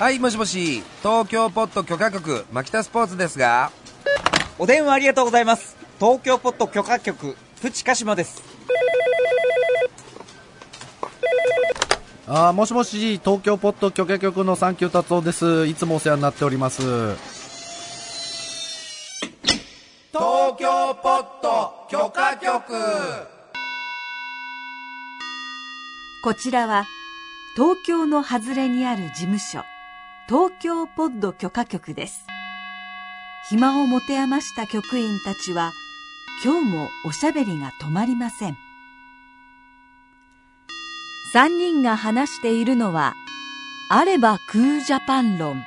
はい、もしもし、東京ポット許可局牧田スポーツですが。 お電話ありがとうございます。東京ポット許可局プチカシマです。 もしもし、東京ポット許可局のサンキュー達夫です。いつもお世話になっております。 東京ポット許可局。 こちらは東京の外れにある事務所、東京ポッド許可局です。暇を持て余した局員たちは今日もおしゃべりが止まりません。3人が話しているのはあればクージャパン論。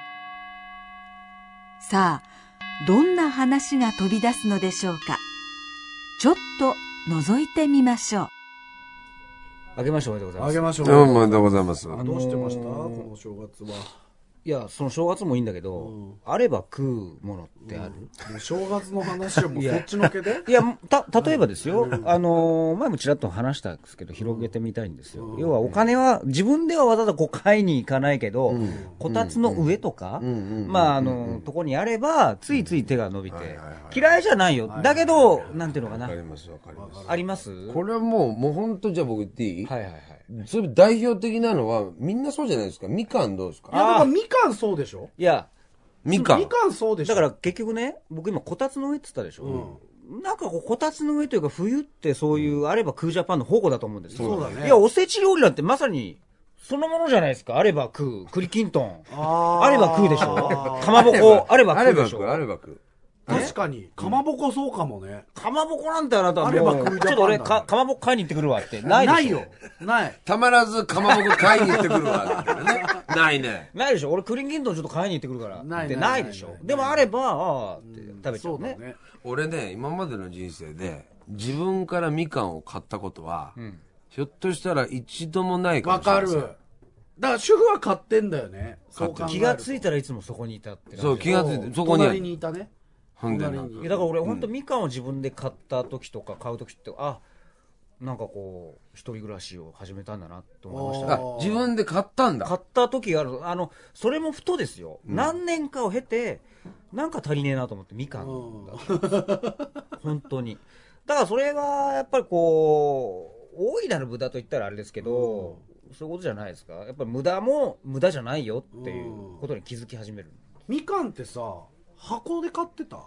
さあ、どんな話が飛び出すのでしょうか。ちょっと覗いてみましょう。 あげましょう。おめでとうございます。 あげましょう。 おめでとうございます。 どうしてましたこの正月は。 いや、その正月もいいんだけど、あれば食うものってある？ もう正月の話はもうそっちのけでいや、例えばですよ、前もちらっと話したんですけど、広げてみたいんですよ。要はお金は、自分ではわざわざこう買いに行かないけど、こたつの上とか、とこにあれば、ついつい手が伸びて、嫌いじゃないよ。だけど、なんていうのかな。 わかります、わかります。 あります？ これはもう本当じゃあ僕言っていい？ はいはいはい。 それ代表的なのは、みんなそうじゃないですか。みかんどうですか？ いや、だからみかんそうでしょ。 いや、 みかんそうでしょ。 だから結局ね、僕今こたつの上って言ったでしょ。なんかこたつの上というか冬ってそういうあればクージャパンの宝庫だと思うんですよ。 そうだね。 いや、おせち料理なんてまさにそのものじゃないですか。あれば食う、栗きんとん。あれば食うでしょ。かまぼこ、あれば食うでしょ。 あれば食う。 確かに、かまぼこそうかもね。 かまぼこなんてあなたもう、ちあればょ食うじゃんっと俺かまぼこ買いに行ってくるわって。ないでしょ。 ないよ。ない。 たまらずかまぼこ買いに行ってくるわ。ないね。 ないでしょ。俺栗きんとんちょっと買いに行ってくるから。 ないないでしょ。でもあれば、って食べちゃうね。 俺ね、今までの人生で、自分からみかんを買ったことは、ひょっとしたら一度もないかもしれない。わかる。 だから主婦は買ってんだよね。 気がついたらいつもそこにいたって。 そう、気がついて、そこに。 隣にいたね。 だから俺本当みかんを自分で買った時とか買う時って、なんかこう一人暮らしを始めたんだなと思いました。 自分で買ったんだ。 買った時がある。それもふとですよ。何年かを経てなんか足りねえなと思ってみかんだ本当に。だからそれはやっぱりこう大いなる無駄と言ったらあれですけど、そういうことじゃないですか。やっぱり無駄も無駄じゃないよっていうことに気づき始める。 みかんってさ、箱で買ってた？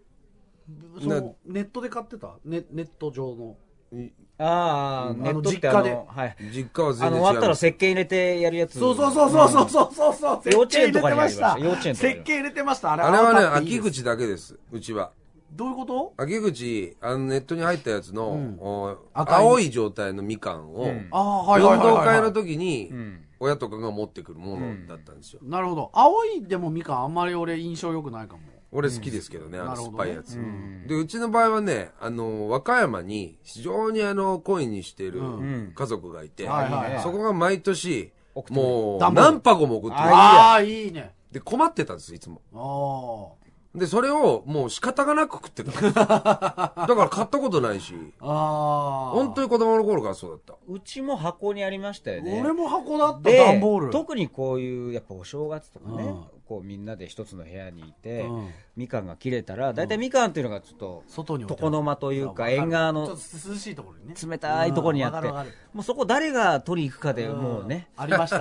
ネットで買ってた？ネット上の。 ネットって実家で。 はい。実家は全然違う。 終わったら石鹸入れてやるやつ。 そう。幼稚園とかにありました。幼稚園とか。 石鹸入れてました。 あれはね、秋口だけです。うちは。 どういうこと？ 秋口、ネットに入ったやつの、青い状態のみかんを、運動会の時に、親とかが持ってくるものだったんですよ。 なるほど。青いでもみかんあんまり俺印象良くないかも。 俺好きですけどね、酸っぱいやつ。で、うちの場合はね、和歌山に非常に恋にしている家族がいて、そこが毎年、もう何箱も送ってくる。 いいね。 で、困ってたんです、いつも。で、それをもう仕方がなく食ってた。だから買ったことないし。本当に子供の頃からそうだった。 うちも箱にありましたよね。 俺も箱だった、段ボール。 特にこういう、やっぱお正月とかね、こうみんなで一つの部屋にいて、みかんが切れたら、だいたいみかんっていうのがちょっと、床の間というか、縁側の、 涼しいところにね。 冷たいところにあって、もうそこ誰が取り行くかでもうね。 ありました。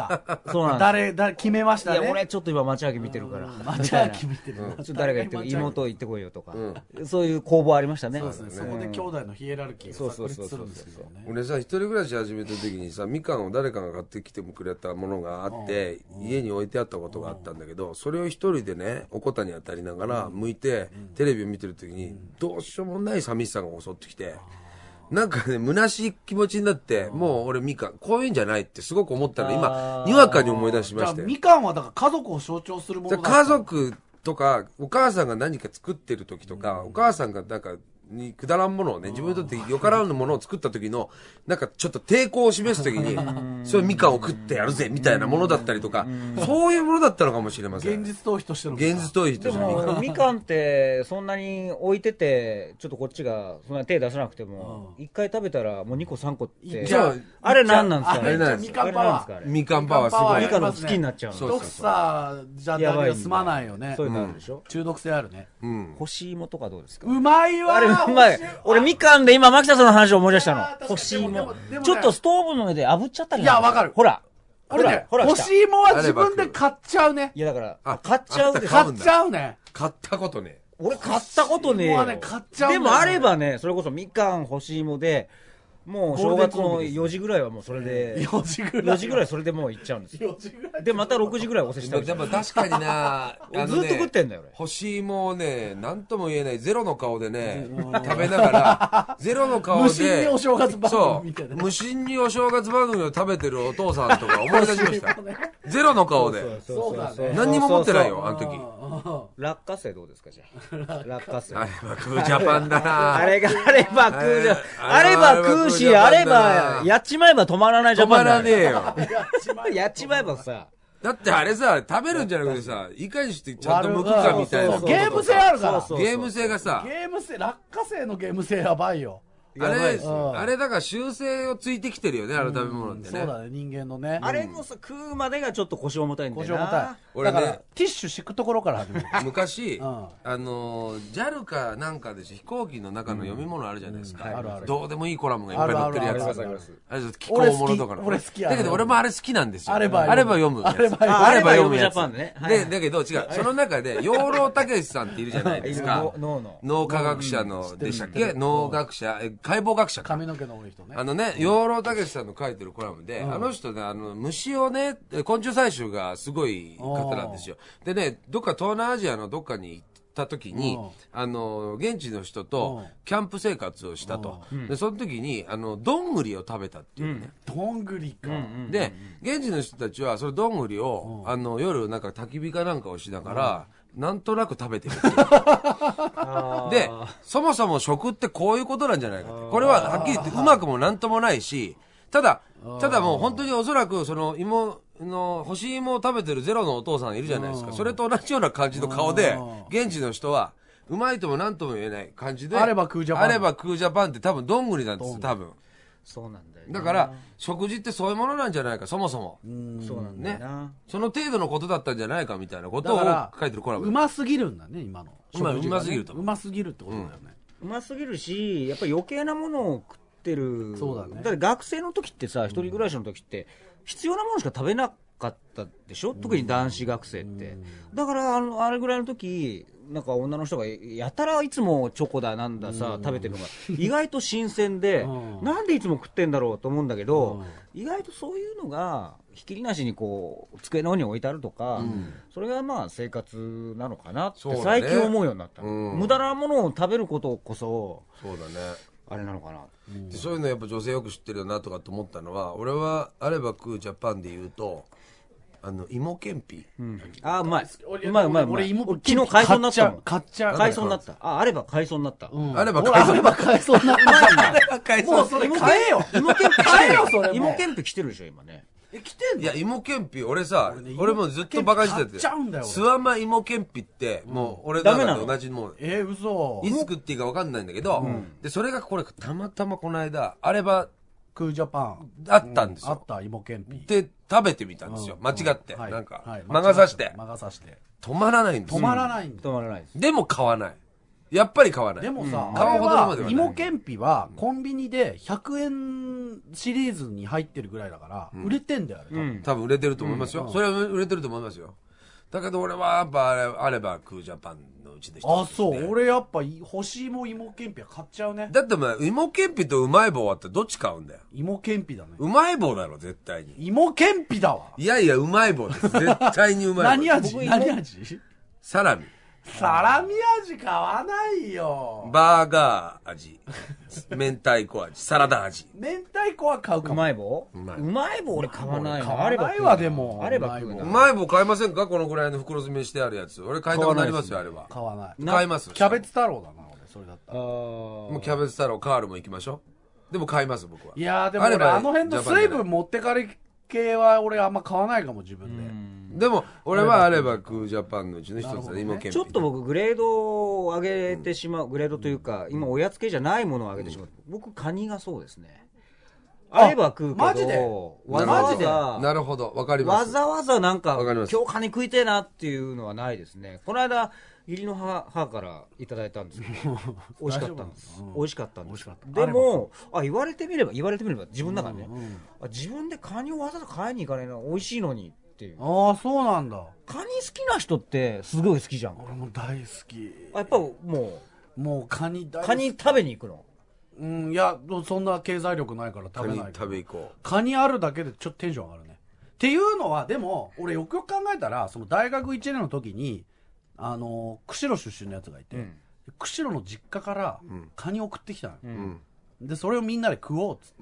そうなんです。 誰、決めましたね。 いや、俺ちょっと今町明見てるから。 町明見てる。 ちょっと誰が言っても、妹行ってこいよとか。そういう攻防ありましたね。 そうですね。そこで兄弟のヒエラルキーが炸裂するんですけどね。 俺さ、一人暮らし始めた時にさ、みかんを誰かが買ってきてくれたものがあって、家に置いてあったことがあったんだけど、それを一人でね、おこたに当たりながら、剥いて、テレビを見てる時に、どうしようもない寂しさが襲ってきて、なんかね、虚しい気持ちになって、もう俺みかん、こういうんじゃないってすごく思ったら、今、にわかに思い出しまして。 みかんはだから家族を象徴するものだ。 家族とか、お母さんが何か作ってる時とか、お母さんがなんか、 にくだらんものをね、自分にとってよからぬものを作った時の、なんかちょっと抵抗を示す時に、それみかんを食ってやるぜ、みたいなものだったりとか、そういうものだったのかもしれません。 現実逃避としての。 現実逃避とでしてのみかん。 もみかんってそんなに置いててちょっとこっちがそんなに手出さなくても1回食べたらもう2個3個ってじゃあれ何なんですかあれなんですみかんパワー。 みかんパワーすごい。 みかんの好きになっちゃうの。 一房じゃだけは済まないよね。 そういうのあるでしょ。 中毒性あるね。 干し芋とかどうですか。 うまいわあれうまい。俺みかんで今牧田さんの話を思い出したの。 あー干し芋でもね。 ちょっとストーブの上で炙っちゃったり。 いやわかるほら。 俺ね、 ほら干し芋は自分で買っちゃうね。 いやだからあ買っちゃうでしょ。 買っちゃうね。 買ったことね。 俺買ったことねえよ。 干し芋はね買っちゃうんだよねでもあればね、それこそみかん干し芋で、もう正月の4時ぐらいはもうそれで、 4時ぐらい。 4時ぐらいそれでもう行っちゃうんですよ。 4時ぐらい。 で、また6時ぐらいおせしたりでも確かにな、 ずっと食ってんだよ俺。 干し芋をね、なんとも言えないゼロの顔でね、食べながら、ゼロの顔で、 無心にお正月番そ組みたいなう、無心にお正月番組を食べてるお父さんとか思い出しました。ゼロの顔で。 そうだね何にも持ってないよ、あの時。 落花生どうですかじゃあ。落花生。 あれはクージャパンだな。 あれがあれば食うじゃん。ああれれば食うし、あれば、やっちまえば止まらないジャ止まパンだよ。 らねえよ。 やっちまえばさ。 だってあれさ、食べるんじゃなくてさ、いかにしてちゃんと剥くかみたいなそう。ゲーム性あるから。 そうゲーム性がさ、 ゲーム性、落花生のゲーム性やばいよ。 あやばいれですよ、 あれだから習性をついてきてるよね、あの食べ物ってね。 そうだね、人間のね。 あれもさ、食うまでがちょっと腰重たいんだよな。 腰重たい。 俺ねだから、ティッシュ敷くところから始める。 昔、 うん JAL かなんかで飛行機の中の読み物あるじゃないですか。 あるあるどうでもいいコラムがいっぱい載ってるやつ。 あるあるあるあれ気候ものとかの。 俺好きだけど俺もあれ好きなんですよ。 あれば読むやつ。 あれば読むあれば読むやつジャパンねはいで、だけど違う。その中で、養老たけしさんっているじゃないですか。 脳の。 脳科学者の、でしたっけ脳学者、解剖学者か。 髪の毛の多い人ね。 養老たけしさんの書いてるコラムで、あの人ね、虫をね、昆虫採集がすごい方なんですよ。でね、どっか東南アジアのどっかに行った時に、現地の人とキャンプ生活をしたと。で、その時に、どんぐりを食べたっていうね。 どんぐりか。 で、現地の人たちは、そのどんぐりを、夜なんか焚き火かなんかをしながら、なんとなく食べてるっていうで、そもそも食ってこういうことなんじゃないかって。これははっきり言ってうまくもなんともないし、ただもう本当におそらくその干し芋を食べてるゼロのお父さんいるじゃないですか。それと同じような感じの顔で、現地の人は、うまいともなんとも言えない感じで、 あれば食うジャパンあれば食うジャパンって多分どんぐりなんですよ、多分。 そうなんだよ。 だから、食事ってそういうものなんじゃないか、そもそも。 そうなんだよな。 その程度のことだったんじゃないかみたいなことをだから書いてるコラムで。 うますぎるんだね、今の。 今食事がねうますぎると思ううますぎるってことだよね。 うますぎるし、やっぱり余計なものを食ってる。 そうだねだって学生の時ってさ、一人暮らしの時って、必要なものしか食べなかったでしょ、特に男子学生って。だからあれぐらいの時、なんか女の人がやたらいつもチョコだなんださ、食べてるのが意外と新鮮で、なんでいつも食ってんだろうと思うんだけど、意外とそういうのがひっきりなしにこう机の方に置いてあるとか、それがまあ生活なのかなって最近思うようになった、無駄なものを食べることこそそうだね。 あれなのかな、 でそういうのやっぱ女性よく知ってるよなとかと思ったのは、俺はあれば食うジャパンで言うと、芋けんぴ。 あ、うまい。うまい。 俺芋昨日買いそうになったもん。 買っちゃう。 買いそうになった。あれば買いそうになった。 あれば俺あれば買えそうになった。もうそれ買えよ。 芋けんぴ買えよ、それも。 芋けんぴ来てるでしょ、今ね。 来てんいや、芋けんぴ、俺さ俺ね、 俺もずっとバカにして買っちゃうんだよ俺スワマ芋けんぴって、もう俺の中で同じもう、 嘘。 いつ食っていいか分かんないんだけど、で、それがこれ、たまたまこの間、あれば、 クージャパン。 あったんですよ。 あった、芋けんぴ。 で、食べてみたんですよ。間違って。 はいなんかはい、 魔が差して。 魔が差して。 止まらないんですよ。 止まらないんだ。 止まらないです。 でも買わない。やっぱり買わない。 でもさ、 買うほどまではない芋けんぴはコンビニで100円シリーズに入ってるぐらいだから、売れてんだよ、あれ。 多分売れてると思いますよ。それは売れてると思いますよ。だけど俺はやっぱあれば食うジャパンのうちでした。 あ、そう。俺やっぱ欲しいも芋けんぴは買っちゃうね。 だってお前、芋けんぴとうまい棒あってどっち買うんだよ。 芋けんぴだね。 うまい棒だろ、絶対に。 芋けんぴだわ。 いやいや、うまい棒です。絶対にうまい棒。 何味僕何味サラミ。 サラミ味買わないよ。 バーガー味。明太子味。サラダ味。 明太子は買うかうも。 まい棒うまいうまい棒俺買わない買な。あればわないわ、でも。 あれば食うな。 うまい棒買いませんか？このぐらいの袋詰めしてあるやつ。俺買いたくなりますよ、あれは。 買わない。 買います。 キャベツ太郎だな、俺。 それだったあら。 もうキャベツ太郎カールも行きましょう。でも買います僕は。 いやーでも俺あればあの辺の水分持ってかれ系は俺あんま買わないかも自分で。 でも俺はあればクージャパンのうちの一つで芋けんぴ。 ちょっと僕グレードを上げてしまう、グレードというか今おやつ系じゃないものを上げてしまう、僕カニがそうですね。あれば食うけど、 マジでわざわざなるほど、わかります。 わざわざなんかわかります今日カニ食いてえなっていうのはないですね。この間義理の母からいただいたんですけど美味しかったんです、美味しかったんです。でも言われてみれば自分の中でね、自分でカニをわざわざ買いに行かないな、美味しいのにっていう。 ああそうなんだ。 カニ好きな人ってすごい好きじゃん。 俺も大好き。 やっぱもうカニ大好き。 うカニ食べに行くの。 いやそんな経済力ないから食べないけど食べ行こカニあるだけでちょっとテンション上がるね。っていうのはでも俺よくよく考えたらその大学1年の時に釧路出身のやつがいて、釧路の実家からカニ送ってきたのよ、でそれをみんなで食おうっつって、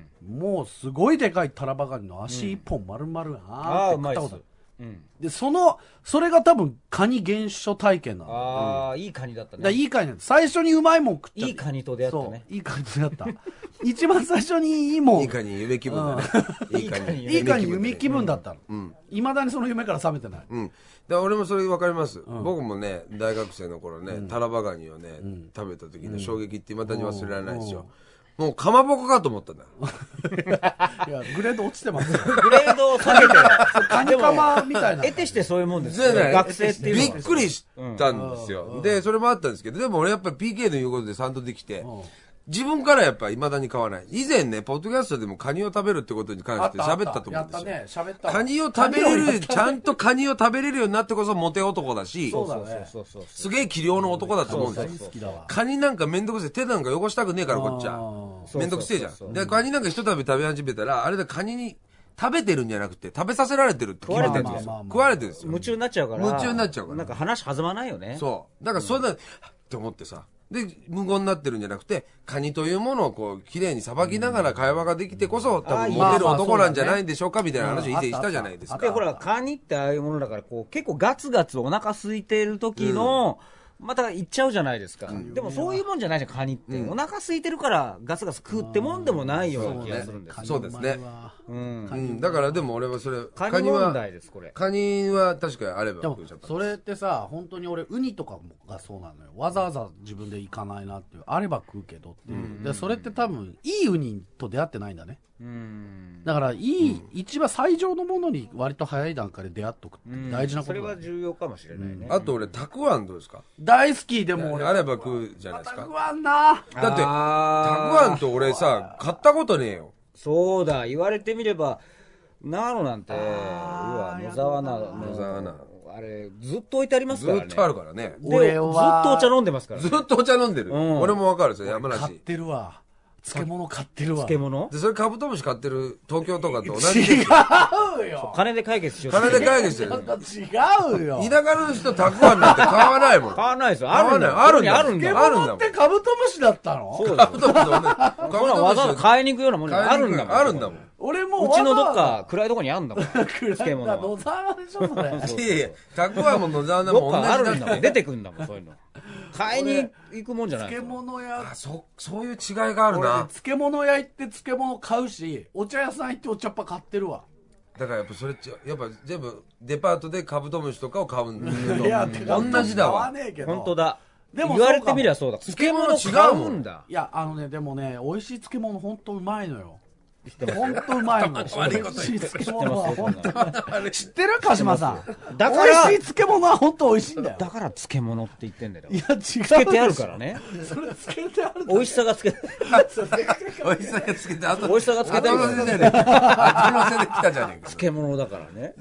もうすごいでかいタラバガニの足一本丸々って食ったことある。でそれが多分カニ原初体験なの。 いいカニだったね。 いいカニなんだ。最初にうまいもん食っちゃっていいカニと出会ったね。 いいカニと出会った一番最初にいいもんいいカニ夢気分だね。 いいカニ夢気分だったの。いまだにその夢から覚めてない。 で俺もそれ分かります、僕もね大学生の頃ね、タラバガニをね、食べた時の衝撃って未だに忘れられないですよ。もうかまぼこかと思ったんだ。 いやグレード落ちてますよ。 グレードを下げてカニカマみたいな。 得てしてそういうもんですよ。学生っていうのはびっくりしたんですよ。でそれもあったんですけど、でも俺やっぱり PK の言うことで賛同できて、自分からやっぱり未だに買わない。以前ねポッドキャストでもカニを食べるってことに関して喋ったと思うんですよ。 やったね、喋った。 カニを食べれる、ちゃんとカニを食べれるようになってこそモテ男だし、 そうだね。 すげえ器量の男だと思うんですよ。カニなんかめんどくせえ、手なんか汚したくねえからこっちは。めんどくせえじゃん。で、カニなんか一食べ食べ始めたら、あれでカニに食べてるんじゃなくて食べさせられてるって食われてるんですよ。 食われてるんですよ。 夢中になっちゃうから。 夢中になっちゃうから。 なんか話弾まないよね。 そう。だからそれだって思ってさ。で、無言になってるんじゃなくて、カニというものをこう、綺麗にさばきながら会話ができてこそ、多分モテる男なんじゃないんでしょうかみたいな話を以前したじゃないですか。 で、ほら、カニってああいうものだから、こう、結構ガツガツお腹空いてる時の、また行っちゃうじゃないですか。でもそういうもんじゃないじゃん、カニって。お腹空いてるからガツガツ食うってもんでもないような気がするんですよ。 そうですね。だからでも俺はそれ、 カニ問題です、これ。 カニは確かにあれば。 でもそれってさ、本当に俺ウニとかがそうなのよ。わざわざ自分で行かないなっていう、あれば食うけどっていう。でそれって多分いいウニと出会ってないんだね。だから一番最上のものに割と早い段階で出会っとくって大事なことだ。 それは重要かもしれないね。 あと俺たくあんどうですか？ 大好き。でも俺あれば食うじゃないですか。 たくあんな。 だってたくあんと俺さ買ったことねえよ。 そうだ、言われてみれば長野なんて野沢菜あれずっと置いてありますからね。 ずっとあるからね。 俺はずっとお茶飲んでますからね。 ずっとお茶飲んでる。俺もわかるですよ、山梨。 買ってるわ。漬物買ってるわ。 漬物でそれカブトムシ買ってる東京とかと同じで。 違うよ。 金で解決しよう。 金で解決してる。 違うよ。 田舎の人たくあんなんて買わないもん。 買わないですよ。 あるんだ。あるんだ。 漬物ってカブトムシだったの？ そうカブトムシと同じ。 わざわざ買いに行くようなものがあるんだもん。 あるんだもん。 俺もうちのどっか暗いとこにあるんだもん。漬物は。 野沢でしょそれ。 いやいや、たくあんも野沢菜も同じあるんだもん。出てくんだもん、そういうの。買いに行くもんじゃない。 漬物屋。 そういう違いがあるな。 漬物屋行って漬物買うし、お茶屋さん行ってお茶っ葉買ってるわ。 だからやっぱそれやっぱ全部デパートでカブトムシとかを買うんだけど。 いや、 同じだわ。 本当だ。 でも言われてみりゃそうだ。 漬物違うもんだ。 いや、でもね、美味しい漬物本当うまいのよ。本当うまいの。美味しい漬物は本当。知ってる鹿島さん。 だから美味しい漬物は本当美味しいんだよ。 だから漬物って言ってんだよ。 いや、違う。 つけてあるからね。 それつけてある。 美味しさがつけて。 美味しさがつけて、 美味しさがつけてある。 後のせで来たじゃねえか。 漬物だからね。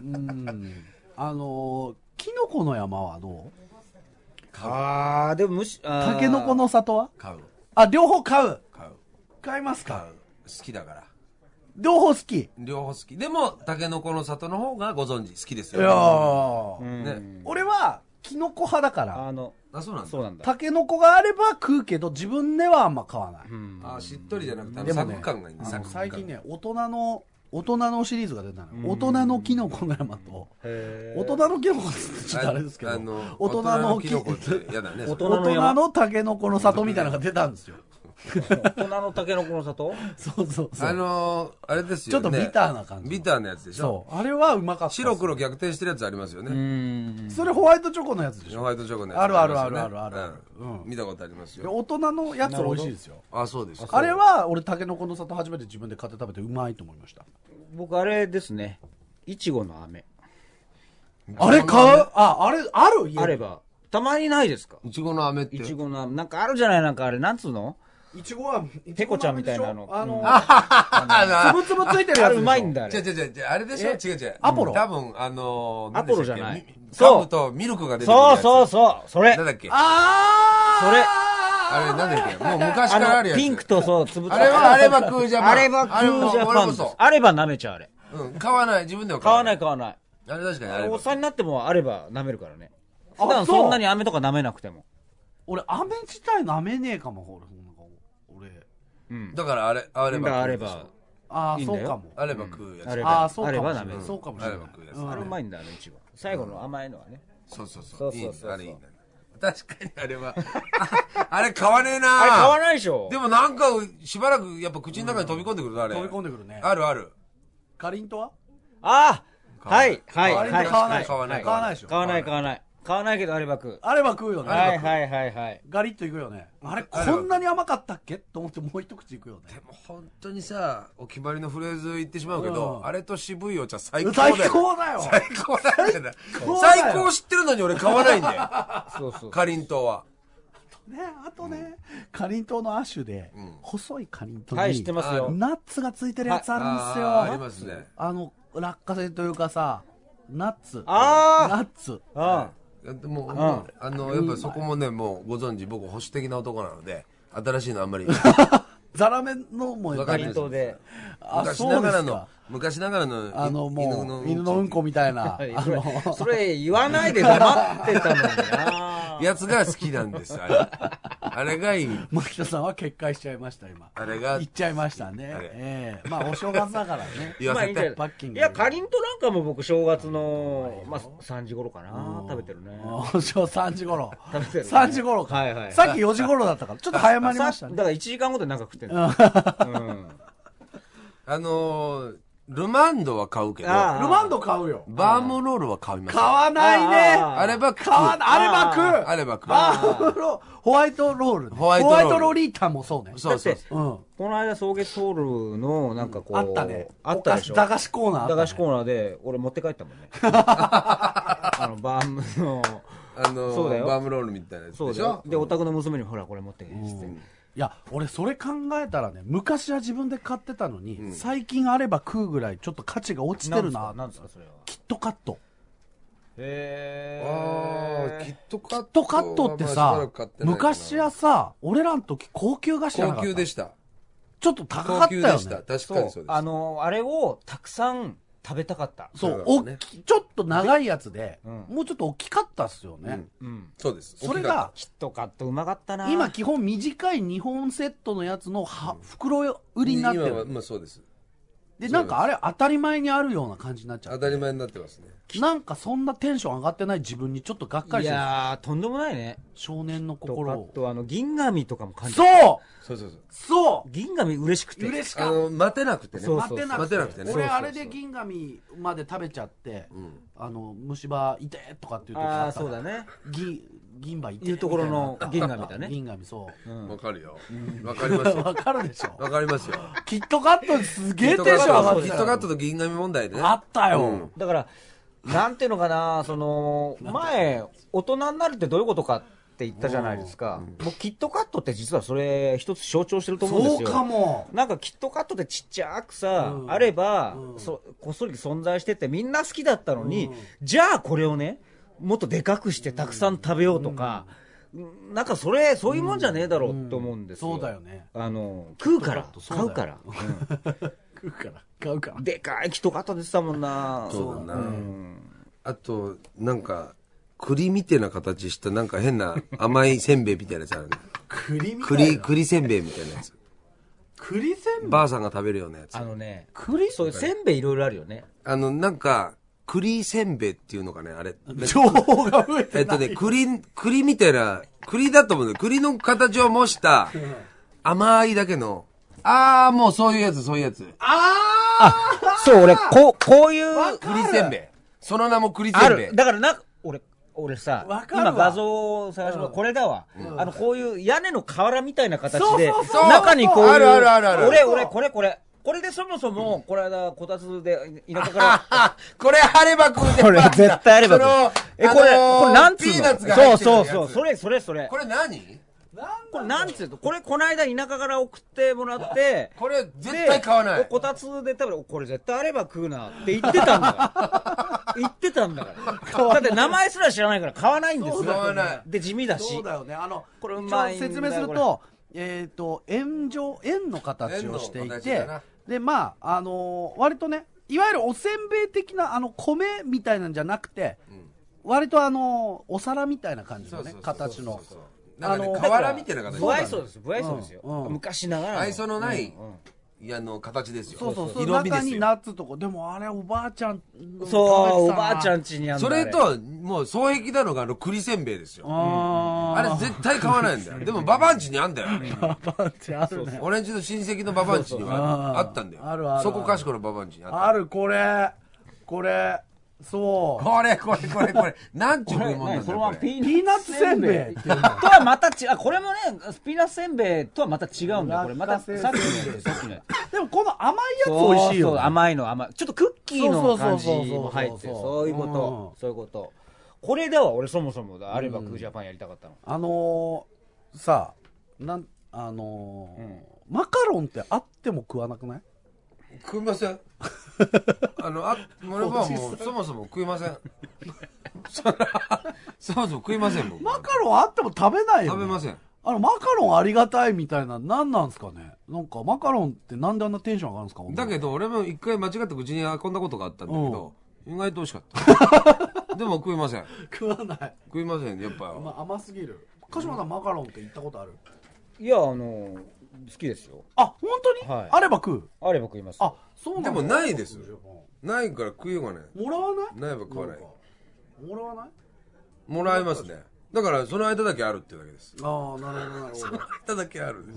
キノコの山はどう？ でもタケノコの里は？ 買う。 両方買う。買いますか？ 好きだから。 両方好き。 両方好き。でも、タケノコの里の方がご存知、好きですよ。 いやー。 ね。 俺は、キノコ派だから。 そうなんだ。 そうなんだ。 タケノコがあれば食うけど、自分ではあんま買わない。 しっとりじゃなくて、サク感がいいんだ。 最近ね、大人の大人のシリーズが出たのよ。大人のキノコの山と、大人のキノコってちょっとあれですけど、大人のキノコってやだね。 大人のタケノコの里みたいなのが出たんですよ。 大人のタケノコの里。 そうそうそう。 あれですよね。 ちょっとビターな感じ。 ビターなやつでしょ。 そう。あれはうまかった。 白黒逆転してるやつありますよね。 それホワイトチョコのやつでしょ。 ホワイトチョコのやつ。 あるあるあるあるある。 見たことありますよ。 大人のやつは美味しいですよ。 あ、そうです。 あれは俺タケノコの里初めて自分で買って食べてうまいと思いました。 僕あれですね。いちごの飴。 あれ買う？あれ、ある？ あれば。たまにないですか？ いちごの飴って。 いちごの飴。なんかあるじゃない、なんかあれ、なんつうの？ いちごは、 ペコちゃんみたいなの。 つぶつぶついてるやつ。 うまいんだ、あれ。 あれでしょ？違う。 アポロ？ 多分、 アポロじゃない。 そう。とミルクが出てくるやつ。 そう。それ。 なんだっけ？ それ。 あれ、なんだっけ？もう昔からあるやつ。 ピンクとそう、つぶつぶ。 あれはあればクージャパン。 あればクージャパンです。あれば舐めちゃう、あれ。 うん、買わない。自分では買わない。 あれ確かにあれば。 おっさんになってもあれば舐めるからね。普段そんなに飴とか舐めなくても。 俺、飴自体舐めねえかも、俺。 だからあれば。 あれば。 ああ、そうかも。 あれば食うやつ。 ああ、そうかも。 舐める。 そうかもしれない。 あれうまいんだ、あのいちご。最後の甘いのはね。 そう。 そうあれいいんだ。確かにあれは。あれ買わねえな。 あれ買わないでしょ。 でもなんかしばらくやっぱ口の中に飛び込んでくるあれ。 飛び込んでくるね。 ある。 かりんとは？ ああはい。 買わないでしょ。 買わないけどあれば食う。 あれば食うよね。 はい。 ガリッといくよね。あれ、こんなに甘かったっけと思ってもう一口いくよね。 でも本当にさ、お決まりのフレーズ言ってしまうけど、あれと渋いお茶最高だよ。 最高だよ。 最高知ってるのに俺買わないんだよ。 そう。 かりんとうは。 あとね、かりんとうの亜種で、細いかりんとうに、 はい、知ってますよ。 ナッツがついてるやつあるんですよ。 ありますね。 落花生というかさ、ナッツ。 ナッツ。 もう、やっぱそこもね、もうご存知、僕保守的な男なので、新しいのあんまり。 ザラメのもかりんとうで。 昔ながらの、 もう、犬のうんこみたいな。 それ言わないで黙ってたのにな。 やつが好きなんです、あれ。あれがいい。 牧田さんは決壊しちゃいました、今。 あれが。 言っちゃいましたね。まあ、お正月だからね。 言わせて。 パッキング。 いや、かりんとうなんかも僕、正月の、まあ、3時頃かな。食べてるね。 3時頃。 食べてる。 3時頃か。 はい。 さっき4時頃だったから、ちょっと早まりましたね。 だから1時間後でなんか食ってる。 ルマンドは買うけど。 ルマンド買うよ。 バーモロールは買います。 買わないね。 あれば食う。 あれば食う。バーモロホワイトロール。ホワイトロリータもそうね。 そう。この間、草月ホールの、なんかこう。 あったね。 あったでしょ。 駄菓子コーナー。 駄菓子コーナーで、俺持って帰ったもんね。バームの。そうだよ。 バームロールみたいなやつでしょ。 で、お宅の娘にほら、これ持ってけって。 いや、俺それ考えたらね、昔は自分で買ってたのに、最近あれば食うぐらいちょっと価値が落ちてるな。 なんですかそれは。 キットカット。 キットカット。 キットカットってさ、昔はさ、俺らの時高級菓子じゃなかった。 高級でした。 ちょっと高かったよね。高級でした。 確かにそうです。 あれをたくさん食べたかった。 そう、ちょっと長いやつで、もうちょっと大きかったっすよね。 そうです。 それが、 キットカットうまかったな。 今基本短い2本セットのやつの袋売りになってる。 まあそうです。 で、なんかあれ当たり前にあるような感じになっちゃう。 当たり前になってますね。 なんかそんなテンション上がってない自分にちょっとがっかりしてる。 いやー、とんでもないね。 少年の心を。 と銀紙とかも感じそう銀紙嬉しくて。 嬉しかった。 待てなくてね。 待てなくてね。俺あれで銀銀紙まで食べちゃって、虫歯いてとかっていう時ああ、そうだね。 銀歯いていうところの銀紙だね。 銀紙そう。 わかるよ。わかりますよ。 わかるでしょ。 わかりますよ。 キットカットすげえテンション上がってた。 キットカットと銀紙問題ね。 あったよ。 だから、なんていうのかな、前、大人になるってどういうことかって言ったじゃないですか。もうキットカットって実はそれ一つ象徴してると思うんですよ。 そうかも。 なんかキットカットってちっちゃくさ、あれば、こっそり存在しててみんな好きだったのに、じゃあこれをね、もっとでかくしてたくさん食べようとか、なんかそういうもんじゃねえだろうって思うんですよ。 そうだよね。 食うから、買うから。 食うから、買うから。 でかいキットカット出てたもんな。 そうだな。あと、なんか、栗みたいな形したなんか変な甘いせんべいみたいなやつあるね。 栗みたいな栗せんべいみたいなやつ。 栗せんべいばあさんが食べるようなやつ。 栗そういうせんべいいろいろあるよね。 なんか、栗せんべいっていうのかね、あれ。 情報が増えてない。 栗みたいな、栗だと思うんだよ。栗の形を模した、甘いだけの、もうそういうやつ。 そう、俺、こういう、 栗せんべい。その名も栗せんべい。 だから俺さわ、かるわ今画像を探して、これだわ。こういう屋根の瓦みたいな形でそう、 中にこういう、 ある。 俺、これでそもそも、これ間、こたつで田舎から、 これあれば食うてこれ絶対あればこれなんつうのピーナッツが入ってるやつ。 そう、それ。 これ何これなんつうのこれこの間田舎から送ってもらって、 これ絶対買わない。 こたつで食べる、これ絶対あれば食うなって言ってたんだから。言ってたんだから。だって名前すら知らないから買わないんですよ。 買わない。 で、地味だし。 そうだよね。 これうまいんだ説明すると、円の形をしていて、で、まあ、割とね、いわゆるおせんべい的な、米みたいなんじゃなくて、割とお皿みたいな感じのね、形の。 なんかね、瓦みたいな形。 不愛想ですよ。昔ながら。 愛想のない、形ですよ。 そう。中にナッツとか、でもあれおばあちゃん。 そう、おばあちゃん家にあるんだ。 それと、もう双璧なのが栗せんべいですよ。あれ絶対買わないんだよ。でもババンチにあんだよ。 ババンチあるね。 俺んちの親戚のババンチにはあったんだよ。 ある。 そこかしこのババンチにあった。 ある、これ。そう。 これ。なんちゅう食い物なんだよ。これピーナッツせんべいとはまたこれもね、ピーナッツせんべいとはまた違うんだよ。これまたさっきのやつ。 でもこの甘いやつ美味しいよ。 そう、甘い。ちょっとクッキーの感じも入ってる。そういうこと。これでは俺そもそもあればクージャパンやりたかったの。 さマカロンってあっても食わなくない？ 食いません。俺はもうそもそも食いません。そもそも食いません。 マカロンあっても食べないよね。 食べません。 マカロンありがたいみたいな、何なんすかね。なんかマカロンってなんであんなテンション上がるんですか？ だけど俺も一回間違って口に運んだことがあったんだけど、意外と美味しかった。でも食いません。 食わない。 食いません、やっぱ。 甘すぎる。鹿島さんマカロンって行ったことある？ いや、好きですよ。 あ、本当に？ はい。 あれば食う？ あれば食います。 あ、そうなんだ。 でもないです。ないから食いようがない。 もらわない？ ないば食わない。 もらわない？ もらいますね。だからその間だけあるっていうだけです。 ああ、なるほど。 その間だけあるです。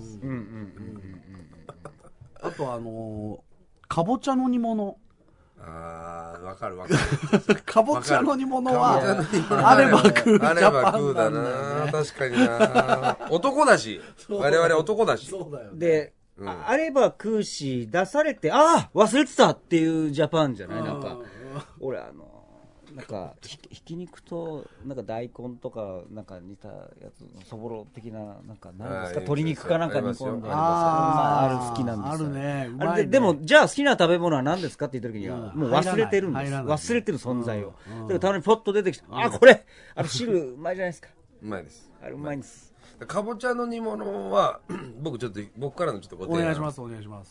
あとかぼちゃの煮物。 わかる。 かぼちゃの煮物はあれば食うジャパンだな。確かにな。男だし。我々男だし。 そうだよね。 で、あれば食うし、出されて、忘れてたっていうジャパンじゃない？なんか、俺なんか、ひき肉と、なんか大根とか、なんか似たやつ、そぼろ的な、なんか、何ですか、鶏肉かなんか煮込んで、ある好きなんですよ。 あるね。うあまいね。 れでも、じゃあ好きな食べ物は何ですかって言った時には、もう忘れてるんです。忘れてる存在を。だからたまにポッと出てきて、これ汁うまいじゃないですか。 うまいです。 あれうまいんです。 かぼちゃの煮物は、僕からのちょっとご提案。 お願いします。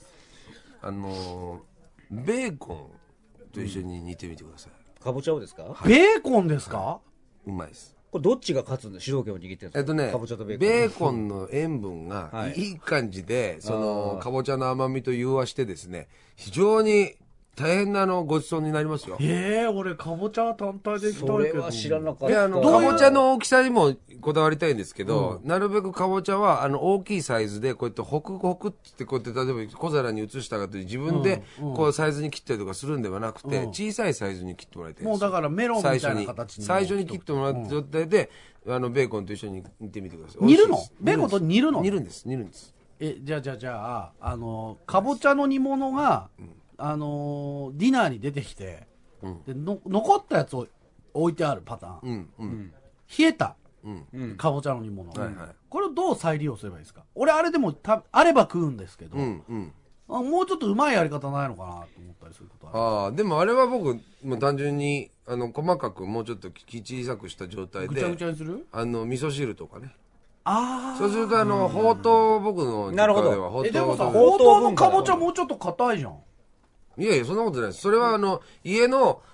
ベーコンと一緒に煮てみてください。 かぼちゃをですか？ ベーコンですか？ うまいです。 これどっちが勝つんだ？主導権を握ってるんですか？かぼちゃとベーコン。 ベーコンの塩分がいい感じで、かぼちゃの甘みと融和してですね、非常に大変なごちそうになりますよ。 俺かぼちゃは単体でいきたいけど。 それは知らなかった。 かぼちゃの大きさにもこだわりたいんですけど、なるべくかぼちゃは大きいサイズでこうやってホクホクってこうやって例えば小皿に移したかと自分でこうサイズに切ったりとかするんではなくて、小さいサイズに切ってもらいたいです。 もうだからメロンみたいな形に。 最初に切ってもらった状態でベーコンと一緒に煮てみてください。 煮るの？ベーコンと煮るの？ 煮るんです。 じゃあかぼちゃの煮物がディナーに出てきて、で残ったやつを置いてあるパターン、冷えた、かぼちゃの煮物、これをどう再利用すればいいですか？俺あれでもあれば食うんですけど、もうちょっとうまいやり方ないのかなと思ったりすることある。 でもあれは僕もう単純に細かくもうちょっと小さくした状態でぐちゃぐちゃにする？ 味噌汁とかね。 そうするとほうとう、僕の実家ではほうとう。 でもさ、ほうとうのかぼちゃもうちょっと硬いじゃん。 いやいや、そんなことないです。それは家の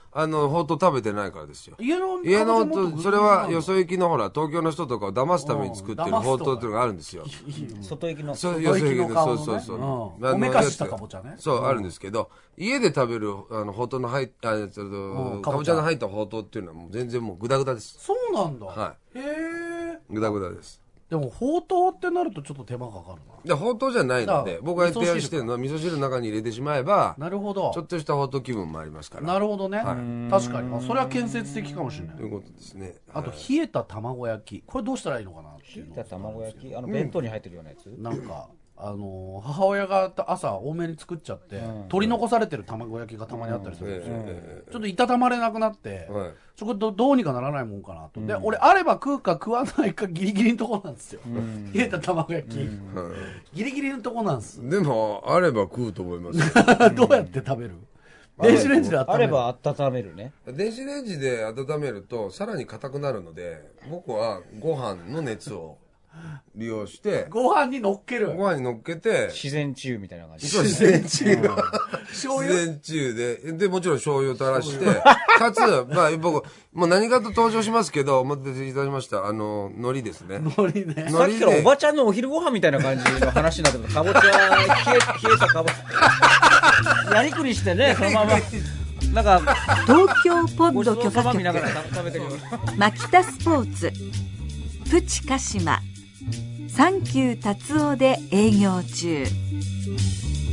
ほうとう食べてないからですよ。 家のほうとう、それはよそ行きのほら、東京の人とかを騙すために作ってるほうとうっていうのがあるんですよ。 外行きの。 そう、よそ行きの、そうそうそう。 おめかししたかぼちゃね。 そう、あるんですけど、家で食べる、ほうとうの入った、かぼちゃの入ったほうとうっていうのはもう全然もうグダグダです。 そうなんだ。 はい。へえ。 グダグダです。 でも、ほうとうってなるとちょっと手間かかるな。 ほうとうじゃないので、僕が提案してるのは味噌汁の中に入れてしまえば、 なるほど。 ちょっとしたほうとう気分もありますから。 なるほどね。確かに。それは建設的かもしれない。 ということですね。 あと、冷えた卵焼き。これどうしたらいいのかなっていうの。 冷えた卵焼き弁当に入ってるようなやつ、 なんか、母親が朝多めに作っちゃって、取り残されてる卵焼きがたまにあったりするんですよ。ちょっといたたまれなくなって、そこどうにかならないもんかなと。で、俺あれば食うか食わないかギリギリのとこなんですよ。冷えた卵焼き。ギリギリのとこなんです。 でも、あれば食うと思いますよ。 どうやって食べる？電子レンジで温める。 あれば温めるね。 電子レンジで温めるとさらに硬くなるので、僕はご飯の熱を利用して、 ご飯に乗っける。 ご飯に乗っけて、 自然治癒みたいな感じ。 そう、自然治癒。 醤油？ 自然治癒で、もちろん醤油を垂らして、かつ、まあ僕、もう何かと登場しますけど、お待たせいたしました。海苔ですね。 海苔ね。 さっきからおばちゃんのお昼ご飯みたいな感じの話になってます。かぼちゃ、冷えたかぼちゃ。やりくりしてね、そのまま。なんか、 東京ポッド許可局、マキタスポーツ、プチカシマ、サンキュー達夫で営業中。